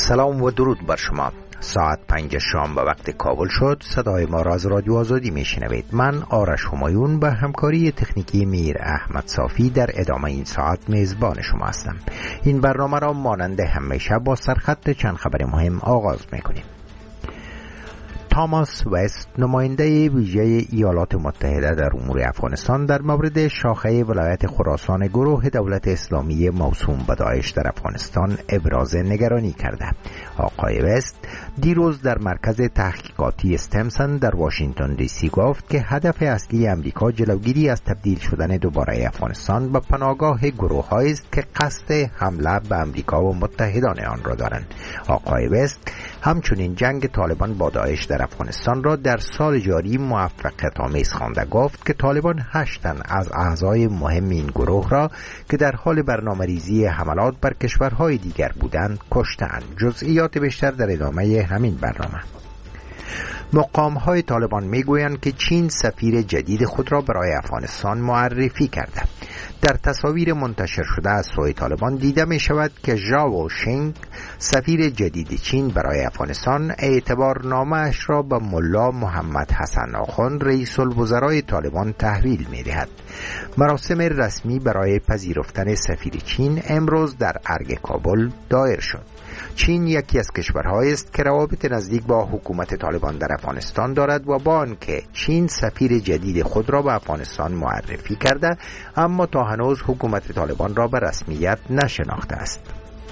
سلام و درود بر شما. ساعت 5 شام به وقت کابل شد. صدای ما را از رادیو آزادی میشنوید. من آرش همایون به همکاری تکنیکی میر احمد صافی در ادامه این ساعت میزبان شما هستم. این برنامه را مانند همیشه با سرخط چند خبر مهم آغاز میکنیم. تاماس وست، نماینده ویژه ایالات متحده در امور افغانستان، در مورد شاخه ولایت خراسان گروه دولت اسلامی موسوم به داعش در افغانستان ابراز نگرانی کرده. آقای وست دیروز در مرکز تحقیقاتی استمسن در واشنگتن دی سی گفت که هدف اصلی امریکا جلوگیری از تبدیل شدن دوباره افغانستان به پناهگاه گروه‌هایی است که قصد حمله به امریکا و متحدان آن را دارند. آقای وست همچنین جنگ طالبان با داعش در افغانستان را در سال جاری موفقیت آمیز خوانده. گفت که طالبان 8 تن از اعضای مهم این گروه را که در حال برنامه‌ریزی حملات بر کشورهای دیگر بودند کشتند. جزئیات بیشتر در ادامه همین برنامه. مقام‌های طالبان میگویند که چین سفیر جدید خود را برای افغانستان معرفی کرده. در تصاویر منتشر شده از سوی طالبان دیده می شود که ژاو شینگ، سفیر جدید چین برای افغانستان، اعتبارنامه اش را به ملا محمد حسن آخوند، رئیس الوزرای طالبان، تحویل می دهد. مراسم رسمی برای پذیرفتن سفیر چین امروز در ارگ کابل دایر شد. چین یکی از کشورهایی است که روابط نزدیک با حکومت طالبان در افغانستان دارد و با آنکه چین سفیر جدید خود را به افغانستان معرفی کرده، اما تا هنوز حکومت طالبان را به رسمیت نشناخته است.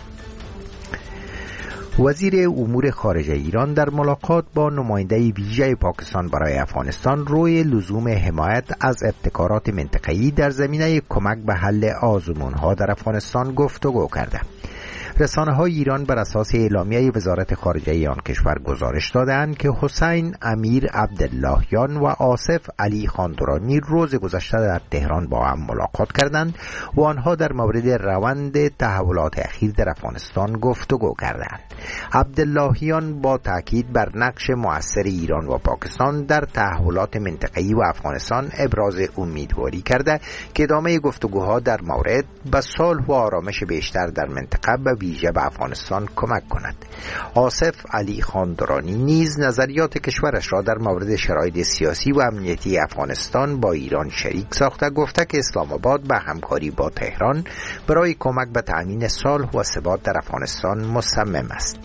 وزیر امور خارجه ایران در ملاقات با نماینده ویژه پاکستان برای افغانستان روی لزوم حمایت از ابتکارات منطقه‌ای در زمینه کمک به حل آزمون‌ها در افغانستان گفتگو کرده. رسانه‌های ایران بر اساس اعلامیه وزارت خارجه آن کشور گزارش دادند که حسین امیر عبداللهیان و آصف علی خان درانی روز گذشته در تهران با هم ملاقات کردند و آنها در مورد روند تحولات اخیر در افغانستان گفتگو کردند. عبداللهیان با تاکید بر نقش مؤثر ایران و پاکستان در تحولات منطقه‌ای و افغانستان ابراز امیدواری کرده که ادامه گفتگوها در مورد به صلح و آرامش بیشتر در منطقه به ویژه به افغانستان کمک کند. آصف علی خان درانی نیز نظریات کشورش را در مورد شرایط سیاسی و امنیتی افغانستان با ایران شریک ساخته، گفته که اسلام آباد به همکاری با تهران برای کمک به تأمین صلح و ثبات در افغانستان مصمم است.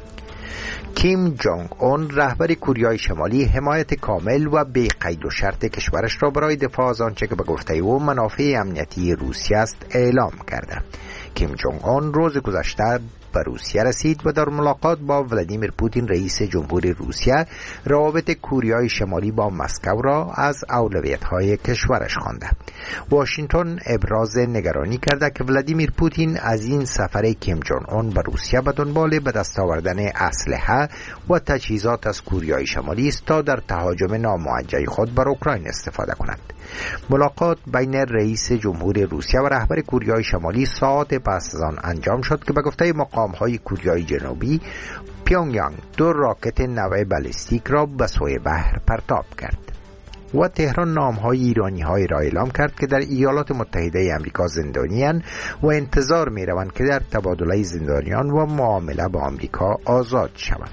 کیم جونگ اون، رهبر کوریای شمالی، حمایت کامل و بی قید و شرط کشورش را برای دفاع از آنچه که به گفته او منافع امنیتی روسیه است اعلام کرده. کیم جونگ اون روز گذشته به روسیه رسید و در ملاقات با ولادیمیر پوتین رئیس جمهور روسیه روابط کوریای شمالی با مسکو را از اولویت‌های کشورش خوانده. واشنگتن ابراز نگرانی کرده که ولادیمیر پوتین از این سفر کیم جونگ اون به روسیه به دنبال به دست آوردن اسلحه و تجهیزات از کوریای شمالی است تا در تهاجم ناموجه خود بر اوکراین استفاده کند. ملاقات بین رئیس جمهور روسیه و رهبر کوریای شمالی ساعات پس از آن انجام شد که به گفته مقام‌های کوریای جنوبی، پیونگیانگ 2 راکت نوع بالستیک را به سوی بحر پرتاب کرد. و تهران نام‌های ایرانی‌های را اعلام کرد که در ایالات متحده آمریکا زندانی‌اند و انتظار می‌روند که در تبادله زندانیان و معامله با آمریکا آزاد شوند.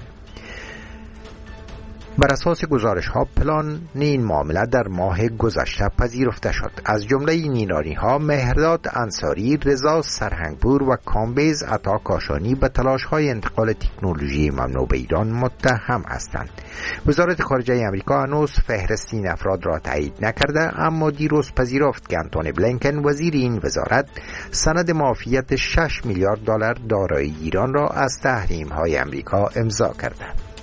بر اساس گزارش‌ها پلان این معامله در ماه گذشته پذیرفته شد. از جمله این ایرانی‌ها مهرداد انصاری، رضا سرهنگپور و کامبیز عطا کاشانی به تلاش‌های انتقال تکنولوژی ممنوع به ایران متهم هستند. وزارت خارجه آمریکا هنوز فهرست این افراد را تایید نکرده، اما دیروز پذیرفت که آنتونی بلینکن، وزیر این وزارت، سند معافیت 6 میلیارد دلار دارایی ایران را از تحریم‌های آمریکا امضا کرده.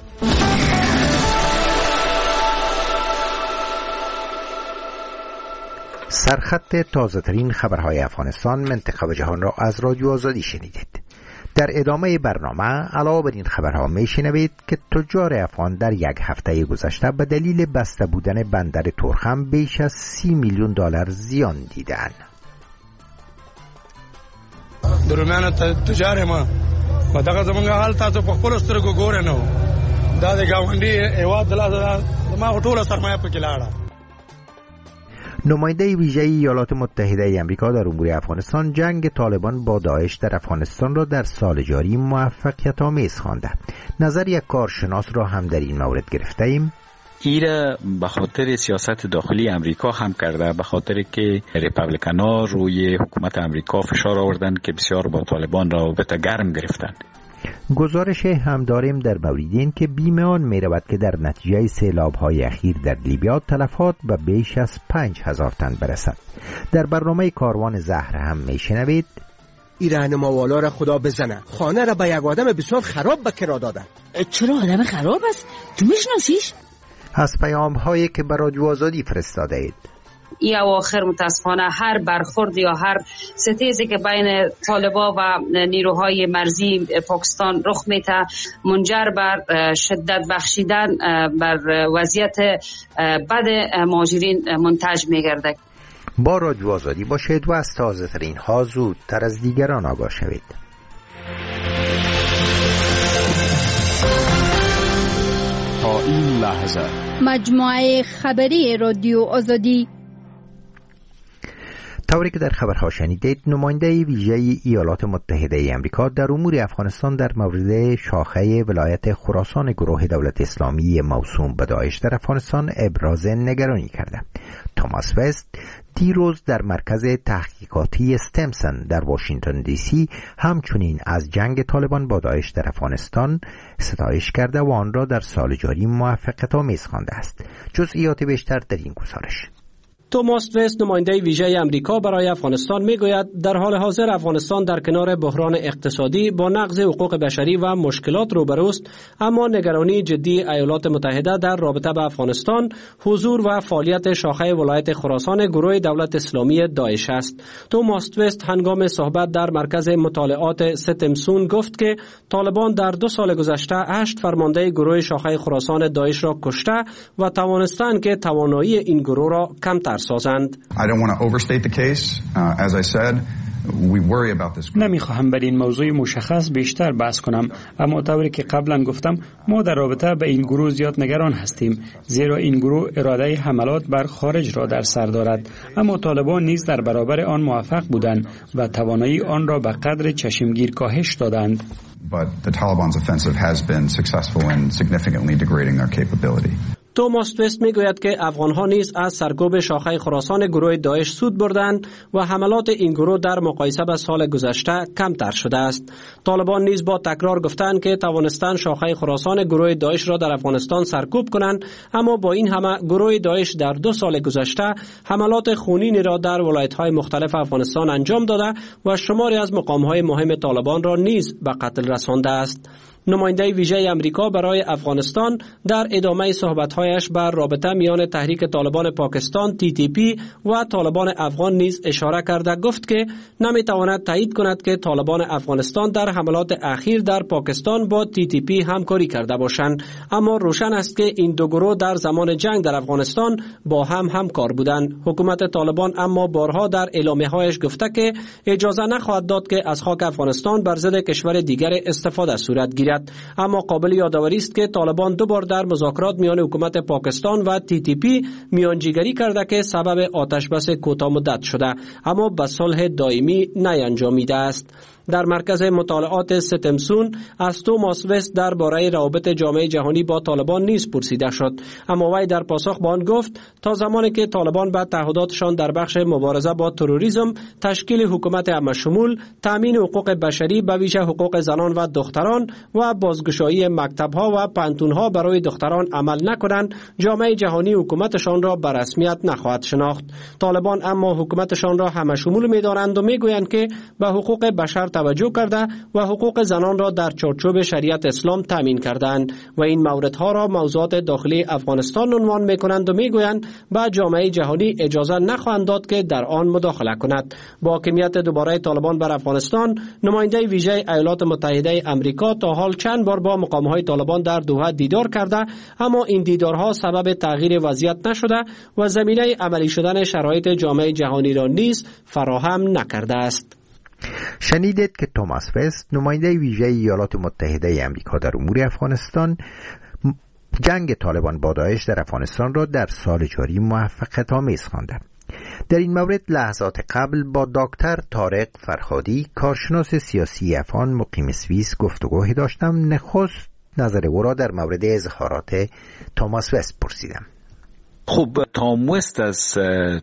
سرخط تازه‌ترین خبرهای افغانستان، منطقه و جهان را از رادیو آزادی شنیدید. در ادامه برنامه علاوه بر این خبرها میشنوید که تجار افغان در یک هفته گذشته به دلیل بسته بودن بندر تورخم بیش از 30 میلیون دلار زیان دیدند. درمیان تجار ما و دغه زمونږ حال تاسو په خپل سترګو ګورئ نو دا د ګاونډي هیواد د لاسه ما ټوله سرمایه پکې لاړه. نماینده ویژه ایالات متحده آمریکا در امور افغانستان جنگ طالبان با داعش در افغانستان را در سال جاری موفقیت آمیز خوانده. نظر یک کارشناس را هم در این مورد گرفته ایم. ایره به خاطر سیاست داخلی امریکا هم کرده، به خاطر که ریپابلیکان‌ها روی حکومت امریکا فشار آوردن که بسیار با طالبان رابطه گرم گرفتن. گزارش هم داریم در مورد این که بیمه آن می رود که در نتیجه سیلاب‌های اخیر در لیبیا تلفات به بیش از 5000 تن برسد. در برنامه کاروان زهر هم می شنوید این راهنماوالا را خدا بزنه، خانه را به یک آدم بسیار خراب به کرا دادن. چرا آدم خراب است؟ تو میشناسیش؟ از پیام هایی که به رادیو آزادی فرستاده اید. این اواخر متاسفانه هر برخورد یا هر ستیزی که بین طالبا و نیروهای مرزی پاکستان رخ میده منجر بر شدت بخشیدن بر وضعیت بد مهاجرین منتج میگرده. با رادیو آزادی باشید و از تازه ترین ها زودتر از دیگران آگاه شوید. تا این لحظه مجموعه خبری رادیو آزادی. طوری که در خبرها شنیدید، نماینده ویژه ایالات متحده آمریکا در امور افغانستان در مورد شاخه ولایت خراسان گروه دولت اسلامی موسوم به داعش در افغانستان ابراز نگرانی کرده. توماس وست دیروز در مرکز تحقیقاتی استمسن در واشنگتن دی سی همچنین از جنگ طالبان با داعش در افغانستان ستایش کرده و آن را در سال جاری موفقیت آمیز خوانده است. جزئیات بیشتر در این گزارش. توماس وست نماینده ویژه آمریکا برای افغانستان میگوید در حال حاضر افغانستان در کنار بحران اقتصادی با نقض حقوق بشری و مشکلات روبروست، اما نگرانی جدی ایالات متحده در رابطه با افغانستان حضور و فعالیت شاخه ولایت خراسان گروه دولت اسلامی داعش است. توماس وست هنگام صحبت در مرکز مطالعات ستمسون گفت که طالبان در 2 سال گذشته 8 فرمانده گروه شاخه خراسان داعش را کشته و توانستند که توانایی این گروه را کمتر سازند. نمیخواهم بر این موضوع مشخص بیشتر بحث کنم، اما طوری که قبلا گفتم ما در رابطه به این گروه زیاد نگران هستیم، زیرا این گروه اراده حملات بر خارج را در سر دارد، اما طالبان نیز در برابر آن موفق بودند و توانایی آن را به قدر چشمگیر کاهش دادند. But the Taliban's offensive has been successful in significantly degrading their capability. توماس وست میگوید که افغانها نیز از سرکوب شاخه خراسان گروه داعش سود بردند و حملات این گروه در مقایسه با سال گذشته کمتر شده است. طالبان نیز با تکرار گفتند که توانستند شاخه خراسان گروه داعش را در افغانستان سرکوب کنند، اما با این همه گروه داعش در 2 سال گذشته حملات خونینی را در ولایت‌های مختلف افغانستان انجام داده و شماری از مقام‌های مهم طالبان را نیز به قتل رسانده است. نماینده ویژه آمریکا برای افغانستان در ادامه صحبت‌هایش بر رابطه میان تحریک طالبان پاکستان TTP و طالبان افغان نیز اشاره کرده گفت که نمی‌تواند تایید کند که طالبان افغانستان در حملات اخیر در پاکستان با TTP همکاری کرده باشند، اما روشن است که این دو گروه در زمان جنگ در افغانستان با هم همکار بودند. حکومت طالبان اما بارها در اعلامیه‌هایش گفته که اجازه نخواهد داد که از خاک افغانستان بر ضد کشور دیگر استفاده صورت گیرد، اما قابل یادآوری است که طالبان 2 بار در مذاکرات میان حکومت پاکستان و TTP میانجیگری کرده که سبب آتشبس کوتاه مدت شده، اما به صلح دائمی نینجامیده است. در مرکز مطالعات ستمسون از توماس وست درباره روابط جامعه جهانی با طالبان نیز پرسیده شد، اما وی در پاسخ به آن گفت تا زمانی که طالبان به تعهداتشان در بخش مبارزه با تروریسم، تشکیل حکومت همه‌شمول، تامین حقوق بشری به ویژه حقوق زنان و دختران و بازگشایی مکتب‌ها و پانتون‌ها برای دختران عمل نکنند، جامعه جهانی حکومتشان را به رسمیت نخواهد شناخت. طالبان اما حکومتشان را همه‌شمول می‌دانند و می‌گویند که به حقوق بشر توجه کرده و حقوق زنان را در چارچوب شریعت اسلام تامین کردند و این موردها را موضوعات داخلی افغانستان عنوان می‌کنند و می‌گویند به جامعه جهانی اجازه نخواهند داد که در آن مداخله کند. با حاکمیت دوباره طالبان بر افغانستان، نماینده ویژه ایالات متحده آمریکا تا حال چند بار با مقام‌های طالبان در دوحه دیدار کرده، اما این دیدارها سبب تغییر وضعیت نشده و زمینه عملی شدن شرایط جامعه جهانی را نیز فراهم نکرده است. شنیدید که توماس وست نماینده ویژه ایالات متحده آمریکا در امور افغانستان جنگ طالبان با داعش در افغانستان را در سال جاری موفقیت آمیز خوانده. در این مورد لحظات قبل با دکتر طارق فرهادی کارشناس سیاسی افغان مقیم سوئیس گفتگوی داشتم. نخست نظر او را در مورد اظهارات توماس وست پرسیدم. خب تام وست از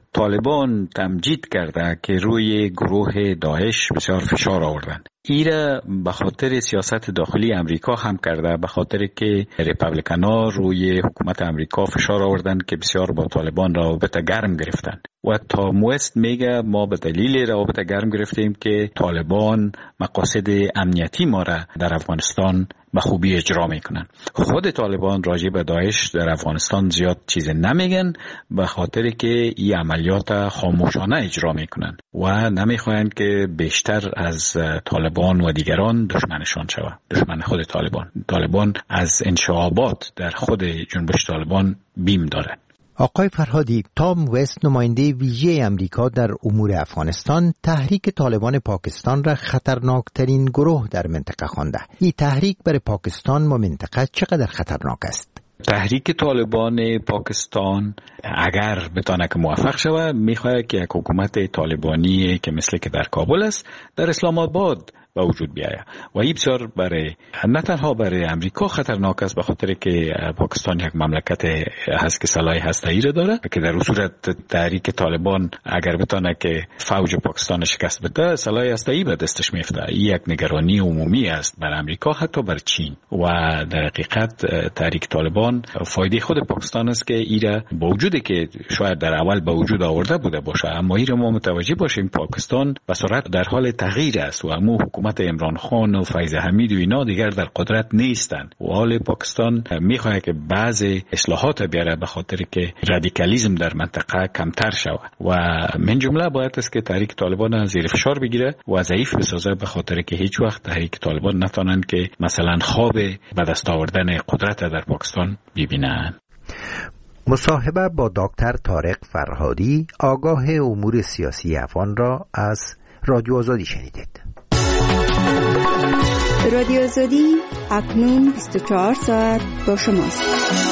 طالبان تمجید کرده که روی گروه داعش بسیار فشار آوردن. ایره به خاطر سیاست داخلی امریکا هم کرده، به خاطر که ریپابلیکانا روی حکومت امریکا فشار آوردن که بسیار با طالبان رابطه گرم گرفتن و تام وست میگه ما به دلیل رابطه گرم گرفتیم که طالبان مقاصد امنیتی ما را در افغانستان به خوبی اجرا میکنن. خود طالبان راجع به داعش در افغانستان زیاد چیز نمیگن به خاطر که این عملیات خاموشانه اجرا میکنن و نمیخواین که بیشتر از طالبان و دیگران دشمنشان شود، دشمن خود طالبان از انشعابات در خود جنبش طالبان بیم داره. آقای فرهادی، تام وست نماینده ویژه امریکا در امور افغانستان تحریک طالبان پاکستان را خطرناکترین گروه در منطقه خوانده. این تحریک برای پاکستان و منطقه چقدر خطرناک است؟ تحریک طالبان پاکستان اگر بتانه که موفق شود میخواهد که یک حکومت طالبانی که مثل که در کابل است در اسلام آباد به وجود بیاید و این بسیار برای نه تنها برای امریکا خطرناک است به خاطر که پاکستان یک مملکت هست که سلاح هسته‌ای را داره که در صورت تحریک طالبان اگر بتانه که فوج پاکستان شکست بده سلاح هسته‌ای به دستش میفته. این یک نگرانی عمومی است بر امریکا حتی بر چین و در حقیقت تحریک طالبان فایده خود پاکستان است که ایرا با وجودی که شاید در اول به وجود آورده بوده باشه اما ایرا ما متوجه باشیم پاکستان به سرعت در حال تغییر است و امو حکومت عمران خان و فیض حمید و اینا دیگر در قدرت نیستند و حال پاکستان میخواد که بعضی اصلاحات بیاره به خاطر که رادیکالیسم در منطقه کمتر شود و من جمله باید است که تحریک طالبان زیر فشار بگیره و ضعیف بسازه به خاطر که هیچ وقت تحریک طالبان نتونن که مثلا خواب به دست آوردن قدرت در پاکستان ببینن. مصاحبه با دکتر طارق فرهادی آگاه امور سیاسی افغان را از رادیو آزادی شنیدید. رادیو آزادی اکنون 24 ساعت با شماست.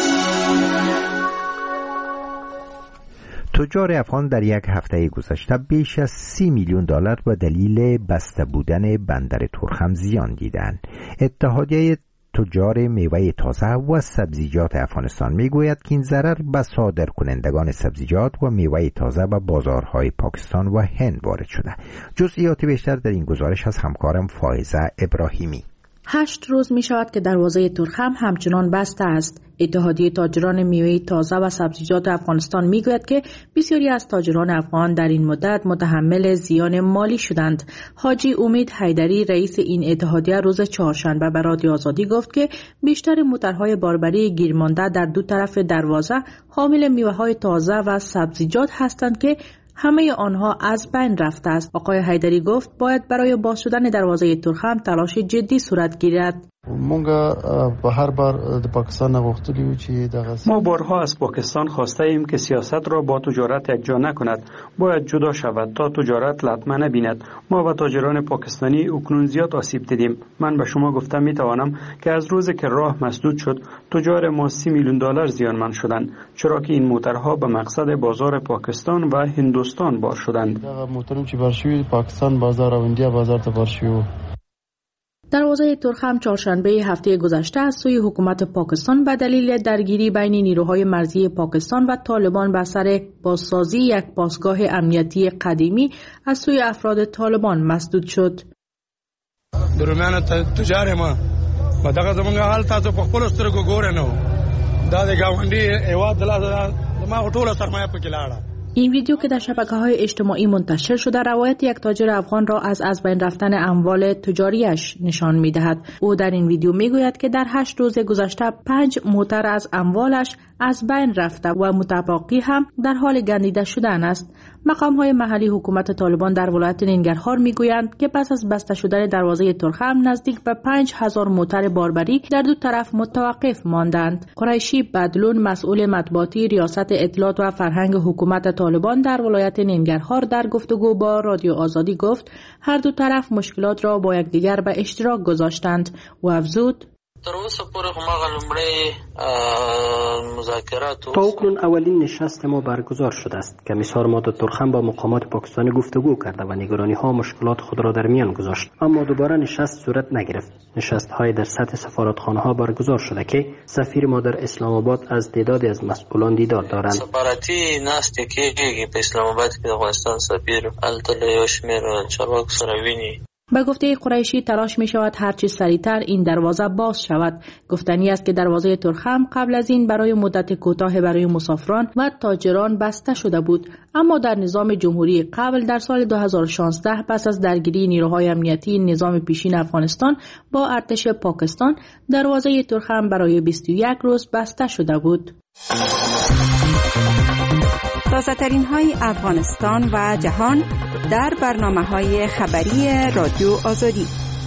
تجار افغان در یک هفته گذشته بیش از 30 میلیون دلار به دلیل بسته بودن بندر ترخم زیان دیدند. اتحادیه تجار میوه تازه و سبزیجات افغانستان میگوید که این ضرر به صادرکنندگان سبزیجات و میوه تازه به بازارهای پاکستان و هند وارد شده. جزئیات بیشتر در این گزارش از همکارم فائزه ابراهیمی. 8 روز می شود که دروازه ترخم همچنان بسته است. اتحادیه تاجران میوه تازه و سبزیجات افغانستان می گوید که بسیاری از تاجران افغان در این مدت متحمل زیان مالی شدند. حاجی امید حیدری رئیس این اتحادیه روز چهارشنبه به رادیو آزادی گفت که بیشتر موترهای باربری گیرمانده در دو طرف دروازه حامل میوه های تازه و سبزیجات هستند که همه آنها از بین رفته است. آقای حیدری گفت باید برای باز شدن دروازه ترخم تلاش جدی صورت گیرد. ما بارها از پاکستان خواسته ایم که سیاست را با تجارت یکجا نکند، باید جدا شود تا تجارت لطمه نبیند. ما و تاجران پاکستانی اکنون زیاد آسیب دیدیم. من به شما گفتم می توانم که از روز که راه مسدود شد تجار ما 30 میلیون دلار زیانمند شدند، چرا که این موترها به مقصد بازار پاکستان و هندوستان بار شدند. دروازه ترخم چهارشنبه هفته گذشته از سوی حکومت پاکستان به دلیل درگیری بین نیروهای مرزی پاکستان و طالبان بر سر بازسازی یک پاسگاه امنیتی قدیمی از سوی افراد طالبان مسدود شد. درمیان تجار ما و دغه زمونږ حال تاسو په خپل سترګو ګورئ نو دا د ګاونډي هیواد د لاسه ما ټوله سرمایه پکې لاړه. این ویدیو که در شبکه‌های اجتماعی منتشر شده روایت یک تاجر افغان را از بین رفتن اموال تجاریش نشان می‌دهد. او در این ویدیو می‌گوید که در 8 روز گذشته 5 موتر از اموالش از بین رفته و متباقی هم در حال گندیده شدن است. مقام‌های محلی حکومت طالبان در ولایت ننگرهار می‌گویند که پس از بسته شدن دروازه ترخم نزدیک به 5000 موتر باربری در دو طرف متوقف ماندند. قریشی بدلون مسئول مطبوعاتی ریاست اطلاعات و فرهنگ حکومت طالبان در ولایت ننگرهار در گفتگو با رادیو آزادی گفت هر دو طرف مشکلات را با یکدیگر به اشتراک گذاشتند و افزود تر اوسه پورې خو ما لومړی مذاکرات تا اکنون اولین نشست ما برگزار شده است. کمیسر ماد ترخم با مقامات پاکستانی گفتگو کرده و نگرانی ها و مشکلات خود را در میان گذاشت، اما دوباره نشست صورت نگرفت. نشست های در سطح سفارتخانه ها برگزار شده که سفیر ما در اسلام آباد از تعدادی از مسئولان دیدار دارند. سفارتی ناستی کېږي په اسلام آباد کې د افغانستان سفیر هلته له یو شمېر چارواکو سره ویني. به گفته قریشی تلاش می شود هرچی سریعتر این دروازه باز شود. گفتنی است که دروازه ترخم قبل از این برای مدت کوتاه برای مسافران و تاجران بسته شده بود، اما در نظام جمهوری قبل در سال 2016 پس از درگیری نیروهای امنیتی نظام پیشین افغانستان با ارتش پاکستان دروازه ترخم برای 21 روز بسته شده بود. تازه‌ترین های افغانستان و جهان در برنامه‌های خبری رادیو آزادی.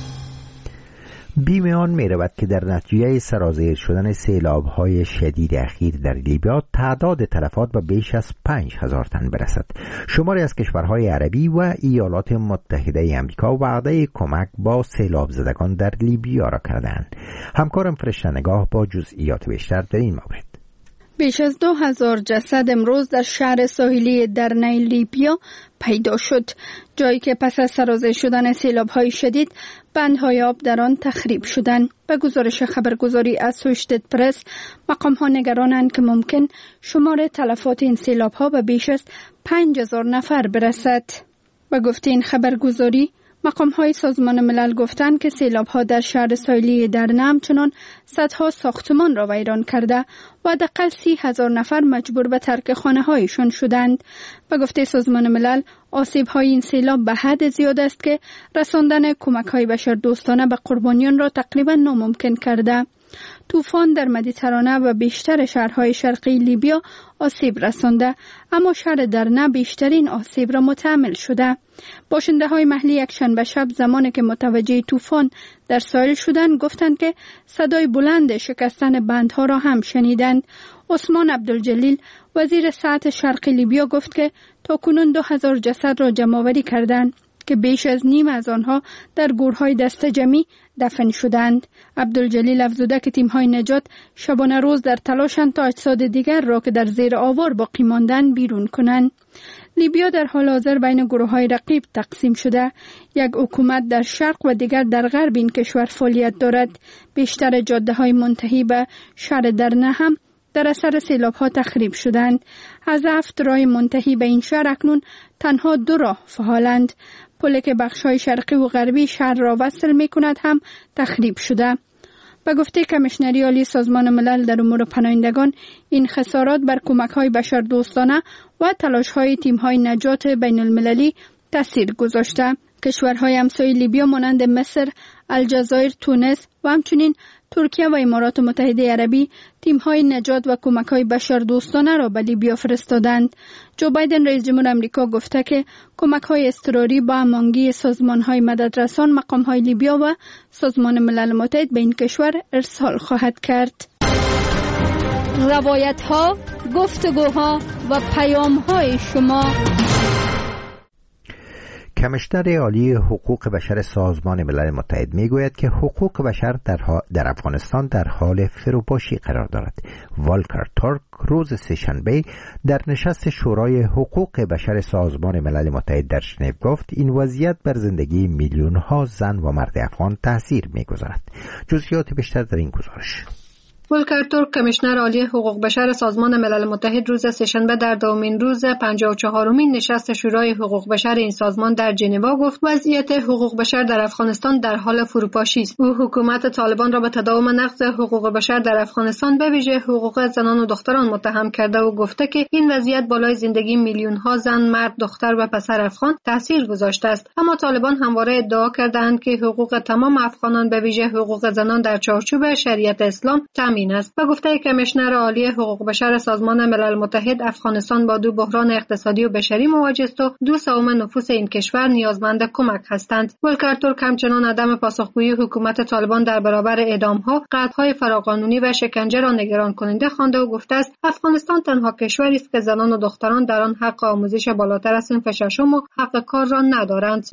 بیمیان می رود که در نتیجه سرازیر شدن سیلاب‌های شدید اخیر در لیبیا تعداد تلفات به بیش از 5000 تن برسد. شماری از کشورهای عربی و ایالات متحده آمریکا وعده کمک با سیلاب زدگان در لیبیا را کردند. همکارم فرشته نگاه با جزئیات بیشتر در این مورد. بیش از 2000 جسد امروز در شهر ساحلی درنای لیبیا پیدا شد، جایی که پس از سرازیر شدن سیلاب‌های شدید بندهای آب در آن تخریب شدند. به گزارش خبرگزاری اسوشیتد پرس، مقام‌ها نگرانند که ممکن شمار تلفات این سیلاب‌ها به بیش از 5000 نفر برسد. به گفته این خبرگزاری، مقام‌های سازمان ملل گفتند که سیلاب‌ها در شهر ساحلی درنا همچنان صدها ساختمان را ویران کرده و حداقل 30,000 نفر مجبور به ترک خانه‌هایشان شدند. به گفته سازمان ملل، آسیب‌های این سیلاب به حد زیاد است که رساندن کمک‌های بشردوستانه به قربانیان را تقریباً ناممکن کرده. طوفان در مدیترانه و بیشتر شهرهای شرقی لیبیا آسیب رسانده، اما شهر درنا بیشترین آسیب را متحمل شده. باشنده‌های محلی یکشنبه شب زمانی که متوجه طوفان در ساحل شدند گفتند که صدای بلند شکستن بندها را هم شنیدند. عثمان عبدالجلیل وزیر صحت شرقی لیبیا گفت که تاکنون 2000 جسد را جمع‌آوری کردند که بیش از نیم از آنها در گورهای دسته جمعی دفن شدند. عبدالجلیل افزوده که تیم‌های نجات شبانه روز در تلاشند تا اجساد دیگر را که در زیر آوار باقی ماندند بیرون کنند. لیبیا در حال حاضر بین گروه‌های رقیب تقسیم شده. یک حکومت در شرق و دیگر در غرب این کشور فعالیت دارد. بیشتر جاده‌های منتهی به شهر درنا هم در اثر سیلاب‌ها تخریب شدند. از 7 راه منتهی به این شهر اکنون تنها 2 راه فعالند. پلی که بخش‌های شرقی و غربی شهر را وصل می‌کند هم تخریب شده. به گفته کمیشنری عالی سازمان ملل در امور پناهندگان، این خسارات بر کمک‌های بشردوستانه و تلاش‌های تیم‌های نجات بین‌المللی تاثیر گذاشته. کشورهای همسایه لیبیا مانند مصر، الجزایر، تونس و همچنین ترکیه و امارات متحده عربی تیم‌های نجات و کمک‌های بشردوستانه را به لیبیا فرستادند. جو بایدن رئیس جمهور آمریکا گفته که کمک‌های اضطراری با هماهنگی سازمان‌های مددرسان، مقام‌های لیبیا و سازمان ملل متحد به این کشور ارسال خواهد کرد. روایت‌ها، گفتگوها و پیام‌های شما. کمیشنر عالی حقوق بشر سازمان ملل متحد میگوید که حقوق بشر در افغانستان در حال فروپاشی قرار دارد. والکر تورک روز سه‌شنبه در نشست شورای حقوق بشر سازمان ملل متحد در ژنو گفت این وضعیت بر زندگی میلیون‌ها زن و مرد افغان تاثیر میگذارد. جزئیات بیشتر در این گزارش. والکر تورک کمیشنر عالی حقوق بشر سازمان ملل متحد روز سه‌شنبه در دومین روز 54مین نشست شورای حقوق بشر این سازمان در ژنو گفت وضعیت حقوق بشر در افغانستان در حال فروپاشی است. او حکومت طالبان را به تداوم نقض حقوق بشر در افغانستان به ویژه حقوق زنان و دختران متهم کرده و گفته که این وضعیت بالای زندگی میلیون‌ها زن، مرد، دختر و پسر افغان تاثیر گذاشته است. اما طالبان همواره ادعا کردند که حقوق تمام افغانان به ویژه حقوق زنان در چارچوب شریعت اسلام تامین این است. به گفته کمیشنر عالی حقوق بشر سازمان ملل متحد، افغانستان با 2 بحران اقتصادی و بشری مواجه است و 2/3 نفوس این کشور نیازمند کمک هستند. ولکر ترک همچنان عدم پاسخگویی حکومت طالبان در برابر اعدام‌ها، قتل‌های فراقانونی و شکنجه را نگران کننده خوانده و گفته است افغانستان تنها کشوری است که زنان و دختران در آن حق آموزش بالاتر از صنف ششم و حق کار را ندارند.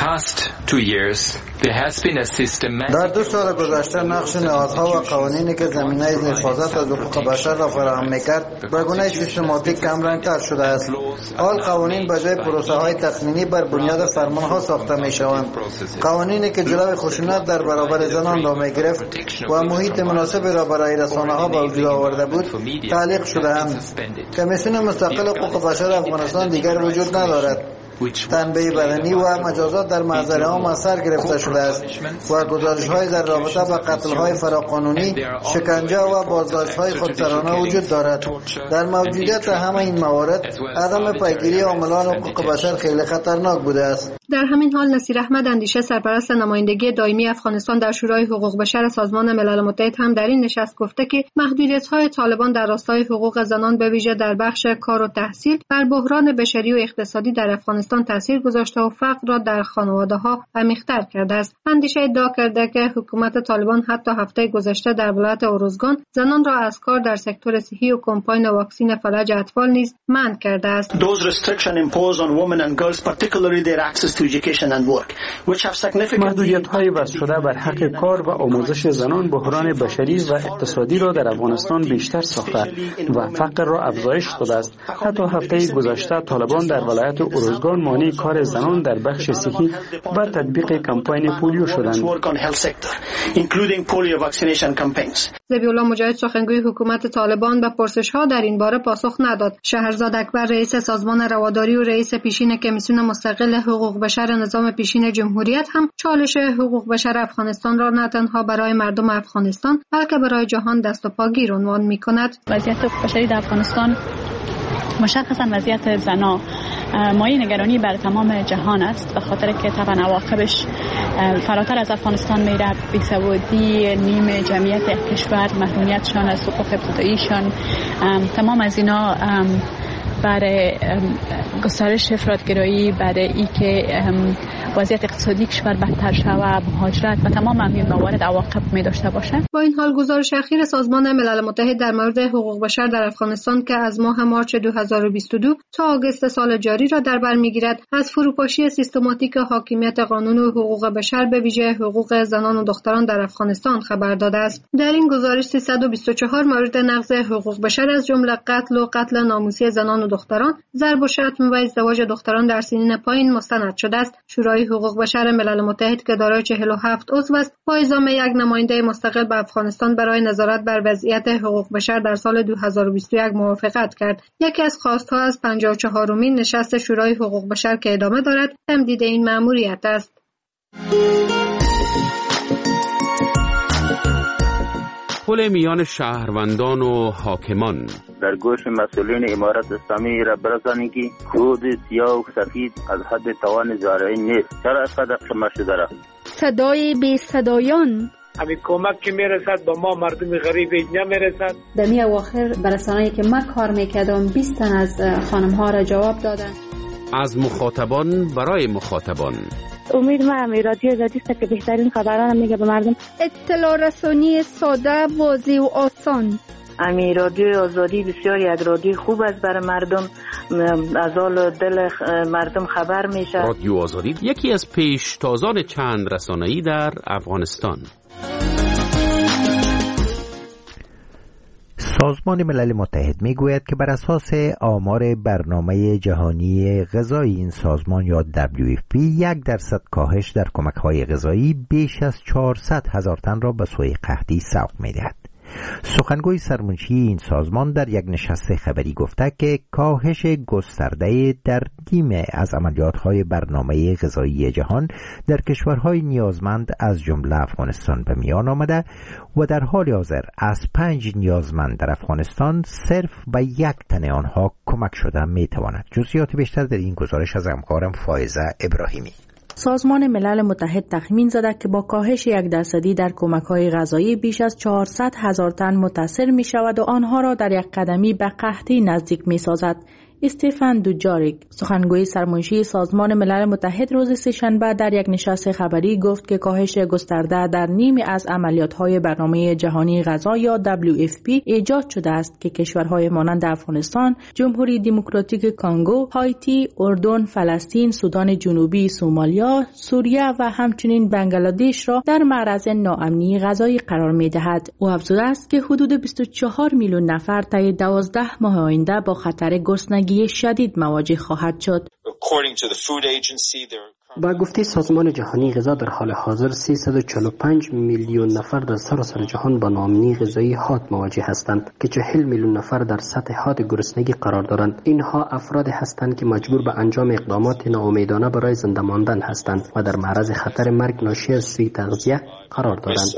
در 2 سال گذشته نقش نهادها و قوانینی که زمینه حفاظت از حقوق بشر را فراهم می‌کرد به گونه سیستماتیک کمرنگ‌تر شده است. حال قوانین به جای پروسه‌های تخمینی بر بنیاد فرمان‌ها ساخته می‌شوند. قوانینی که جلوی خشونت در برابر زنان را می‌گرفت و محیط مناسبی را برای رسانه‌ها به وجود آورده بود تعلیق شده‌اند. کمیسیون مستقل حقوق بشر افغانستان دیگر وجود ندارد. تنبیه بدنی و مجازات در محضر عام از سر گرفته شده است و گزارش‌های در رابطه با قتل‌های فراقانونی، شکنجه و بازداشت‌های خودسرانه وجود دارد. در موجودیت همه این موارد عدم پیگیری عاملان حقوق بشر خیلی خطرناک بوده است. در همین حال نصیر احمد اندیشه، سرپرست نمایندگی دائمی افغانستان در شورای حقوق بشر سازمان ملل متحد، هم در این نشست گفته که محدودیت‌های طالبان در راستای حقوق زنان به ویژه در بخش کار و تحصیل بر بحران بشری و اقتصادی در افغانستان تاثیر گذاشته و فقر را در خانواده‌ها عمیق‌تر کرده است. اندیشه ادعا کرده که حکومت طالبان حتی هفته گذشته در ولایت اروزگان زنان را از کار در سکتور صحی و کمپاین واکسین فلج اطفال نیز منع کرده است. محدودیت‌های وضع شده بر حق کار و آموزش زنان بحران بشری و اقتصادی را در افغانستان بیشتر ساخته و فقر را افزایش داده است. حتی هفته گذشته طالبان در ولایت اروزگان مانع کار زنان در بخش صحی و تطبیق کمپاین پولیو شدند. ذبیح الله مجاهد، سخنگوی حکومت طالبان، به پرسش‌ها در این باره پاسخ نداد. شهرزاد اکبر، رئیس سازمان رواداری و رئیس پیشین کمیسیون مستقل حقوق بشر نظام پیشین جمهوریت، هم چالش حقوق بشر افغانستان را نه تنها برای مردم افغانستان بلکه برای جهان دست و پاگیر عنوان می‌کند. وضعیت حقوق بشری در افغانستان، مشخصا وضعیت زنان، مایه نگرانی بر تمام جهان است، به خاطر که طبعا عواقبش فراتر از افغانستان میره. بیسوادی نیم جمعیت کشور، محرومیتشان از حقوق ابتداییشان، تمام از اینا برای گسترش افراطگرایی، برای ای که وضعیت اقتصادی کشور بدتر شود، مهاجرت و تمام این موارد عواقب می داشته باشه. با این حال گزارش اخیر سازمان ملل متحد در مورد حقوق بشر در افغانستان که از ماه مارچ 2022 تا آگوست سال جاری را در بر میگیرد، از فروپاشی سیستماتیک حاکمیت قانون و حقوق بشر به ویژه حقوق زنان و دختران در افغانستان خبر داده است. در این گزارش 324 مورد نقض حقوق بشر از جمله قتل و قتل ناموسی زنان و دختران، ضرب و شتم و ازدواج دختران در سنین پایین مستند شده است. شورای حقوق بشر ملل متحد که دارای 47 عضو است، با اعزام یک نماینده مستقل به افغانستان برای نظارت بر وضعیت حقوق بشر در سال 2021 موافقت کرد. یکی از خواست‌ها از 54مین نشست شورای حقوق بشر که ادامه دارد، تمدید این مأموریت است. پل میان شهروندان و حاکمان. در گوش مسئولین امارت اسلامی را برسانید که خود سیاه و سفید از حد توان زارعی نیست. چرا اینقدر قمه شده را؟ صدای بی صدایان. همین کمک که میرسد با ما مردم غریب اینجا میرسد. در می اواخر برسانه‌ای که من کار میکردم 20 تن از خانم‌ها را جواب دادن. از مخاطبان برای مخاطبان. امید من رادیو آزادی است که بهترین خبران میگه به مردم. اطلاع رسانی ساده، واضح و آسان. رادیو آزادی بسیار یک رادیو خوب است برای مردم، از حال دل مردم خبر میشه. رادیو آزادی یکی از پیشتازان چند رسانه‌ای در افغانستان. سازمان ملل متحد میگوید که بر اساس آمار برنامه جهانی غذایی این سازمان یا WFP 1% کاهش در کمک‌های غذایی بیش از 400,000 تن را به سوی قحطی سوق می‌دهد. سخنگوی سرمنشی این سازمان در یک نشست خبری گفته که کاهش گسترده در نیمه از عملیات‌های برنامه غذایی جهان در کشورهای نیازمند از جمله افغانستان به میان آمده و در حال حاضر از 5 نیازمند در افغانستان صرف به 1 تن آنها کمک شده میتواند. جزئیات بیشتر در این گزارش از همکارم فائزه ابراهیمی. سازمان ملل متحد تخمین زده که با کاهش 1% در کمک‌های غذایی بیش از 400,000 تن متاثر می‌شود و آنها را در یک قدمی به قحطی نزدیک می‌سازد. استفان دوجاریک، سخنگوی سرمنشی سازمان ملل متحد، روز سه‌شنبه در یک نشست خبری گفت که کاهش گسترده در نیمی از عملیات‌های برنامه جهانی غذا یا WFP ایجاد شده است که کشورهای مانند افغانستان، جمهوری دموکراتیک کانگو، هایتی، اردن، فلسطین، سودان جنوبی، سومالیا، سوریه و همچنین بنگلادش را در معرض ناامنی غذایی قرار می‌دهد. او افزوده است که حدود 24 میلیون نفر طی 12 ماه آینده با خطر گرسنگی شدید مواجه خواهد شد. با گفته سازمان جهانی غذا در حال حاضر 345 میلیون نفر در سراسر جهان با ناامنی غذایی حاد مواجه هستند که 40 میلیون نفر در سطح حاد گرسنگی قرار دارند. اینها افرادی هستند که مجبور به انجام اقدامات ناامیدانه برای زنده ماندن هستند و در معرض خطر مرگ ناشی از سوء تغذیه قرار دارند.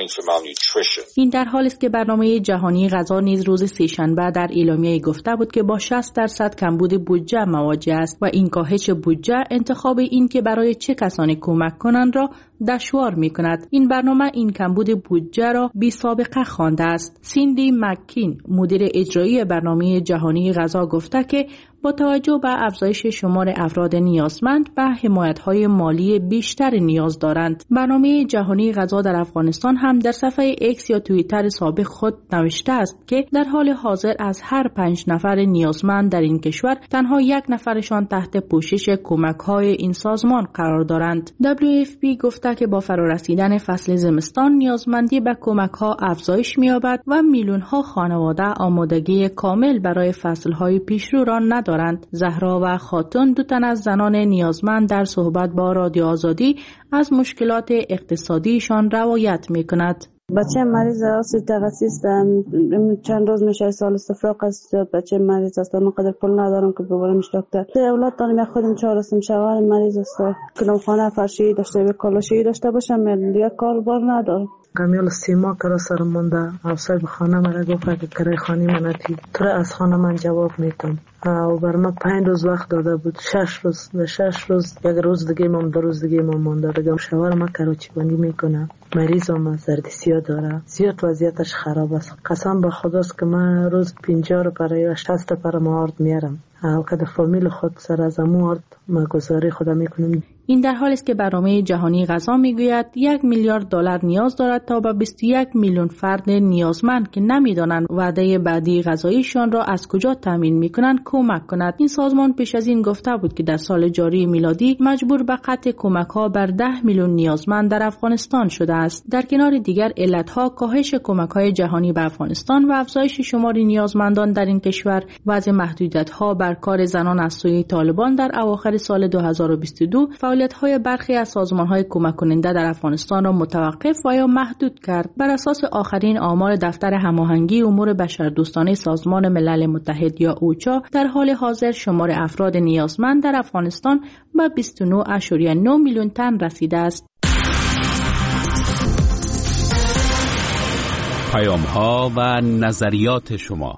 این در حالی است که برنامه جهانی غذا نیز روز سه‌شنبه در اعلامیه گفته بود که با 60% کمبود بودجه مواجه است و این کاهش بودجه انتخاب این که برای چه کسانی کمک کنند را دشوار می کند. این برنامه این کمبود بودجه را بی سابقه خوانده است. سیندی مککین، مدیر اجرایی برنامه جهانی غذا، گفته که با توجه به افزایش شمار افراد نیازمند به حمایت‌های مالی بیشتر نیاز دارند. برنامه جهانی غذا در افغانستان هم در صفحه ایکس یا توییتر سابق خود نوشته است که در حال حاضر از هر 5 نفر نیازمند در این کشور تنها 1 نفرشان تحت پوشش کمک‌های این سازمان قرار دارند. WFP گفته که با فرارسیدن فصل زمستان نیازمندی به کمک‌ها افزایش می‌یابد و میلیون‌ها خانواده آمادگی کامل برای فصل‌های پیشرو را ندارند. زهرا و خاتون، 2 تن از زنان نیازمند، در صحبت با رادیو آزادی از مشکلات اقتصادیشان روایت می‌کند. بچه مریض است، تغذیست، چند روز میشه سال استفراغ است، بچه مریض است، من قدر پول ندارم که ببرمش دکتر. اولاد دارم، یا خودم 4 هستم، شوهر مریض است، کنم خانه فرشی داشته به کالاشی داشته باشم، دیگه کار بار ندارم. کامیال 3 ماه کرا سرم مونده. افسر به خانه مرا گفت که کرای خانه من ندید. تو از خانه من جواب میتم. و بر من 5 روز وقت داده بود. 6 روز، به 6 روز، یک روز دیگه من 2 روز دیگه من مونده. بگم شوهر من کراچی بندی میکنه. مریضم زردسیا داره. زیاد وضعیتش خراب است. قسم به خداست که من روز 50 برای 60 پر موارد میارم. که فامیل خود سر از موارد ما گزاری خدا میکنم. این در حالی است که برنامه جهانی غذا میگوید 1 میلیارد دلار نیاز دارد تا به 21 میلیون فرد نیازمند که نمیدانند وعده بعدی غذاییشان را از کجا تامین میکنند کمک کند. این سازمان پیش از این گفته بود که در سال جاری میلادی مجبور به قطع کمک‌ها بر 10 میلیون نیازمند در افغانستان شده است. در کنار دیگر علت‌ها کاهش کمک‌های جهانی به افغانستان و افزایش شمار نیازمندان در این کشور، وضع محدودیت‌ها بر کار زنان از سوی طالبان در اواخر سال 2022 فعالیت‌های برخی از سازمان‌های کمک کننده در افغانستان را متوقف و یا محدود کرد. بر اساس آخرین آمار دفتر هماهنگی امور بشردوستانه سازمان ملل متحد یا اوچا، در حال حاضر شمار افراد نیازمند در افغانستان به 29.9 میلیون تن رسیده است. پیام‌ها و نظریات شما.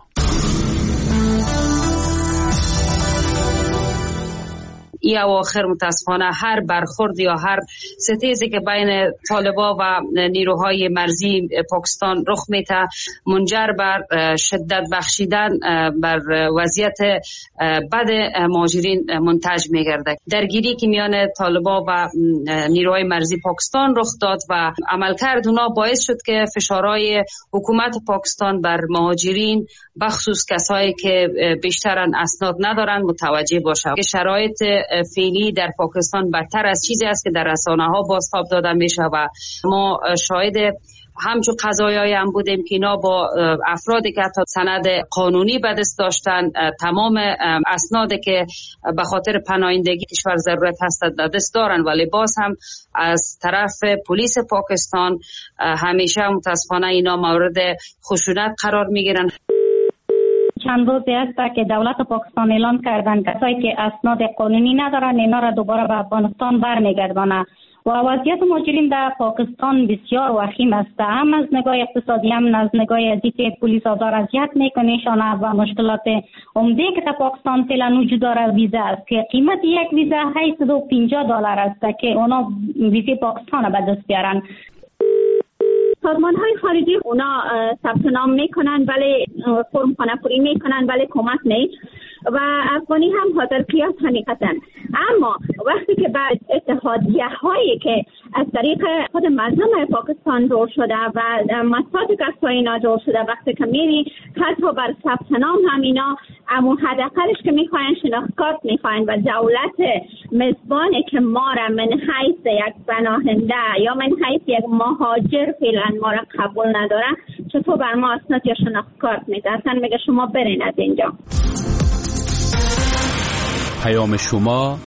این اواخر متاسفانه هر برخورد یا هر ستیزی که بین طالبا و نیروهای مرزی پاکستان رخ میده منجر بر شدت بخشیدن بر وضعیت بد مهاجرین منتج میگرده. درگیری که میان طالبا و نیروهای مرزی پاکستان رخ داد و عملکرد اونا باعث شد که فشارهای حکومت پاکستان بر مهاجرین بخصوص کسایی که بیشترن اسناد ندارن متوجه باشه. که شرایط فعلی در پاکستان بدتر از چیزی است که در رسانه‌ها بازتاب داده میشه و ما شاهد همچون قضایایی هم بودیم که اینا با افرادی که حتی سند قانونی به دست داشتن، تمام اسنادی که به خاطر پناهندگی کشور ضرورت هست به دست دارن، ولی باز هم از طرف پلیس پاکستان همیشه متاسفانه اینا مورد خشونت قرار میگیرن. چند روزی است که دولت پاکستان اعلان کردن کسایی که اسناد قانونی ندارن اینا را دوباره به افغانستان برمیگردانه و وضعیت مهاجرین در پاکستان بسیار وخیم است، هم از نگاه اقتصادی هم از نگاه ازی که پلیس آزار اذیت میکنه و مشکلات عمده که در پاکستان فعلا وجود داره ویزا است که قیمت یک ویزا $850 است که اونا ویزا پاکستان به دست بیارن. سازمان های خارجی اونا ثبت نام میکنن ولی فرم خانه پوری میکنن ولی کمک نیست و افغانی هم حاضر قیاس حقیقتا. اما وقتی که بعد اتحادیه هایی که از طریق خود مردم پاکستان جور شده و مساعد کسایی اینا جور شده، وقتی که میری حتی بر ثبت نام هم اینا اما حداقلش که میخواین شناخت کارت میخواین و دولت مزبانی که ما را من حیث یک پناهنده یا من حیث یک مهاجر فعلا ما را قبول نداره، چطور بر ما اسناد یا شناخت کارت میده؟ اصلا میگه شما برین از اینجا. پیام شما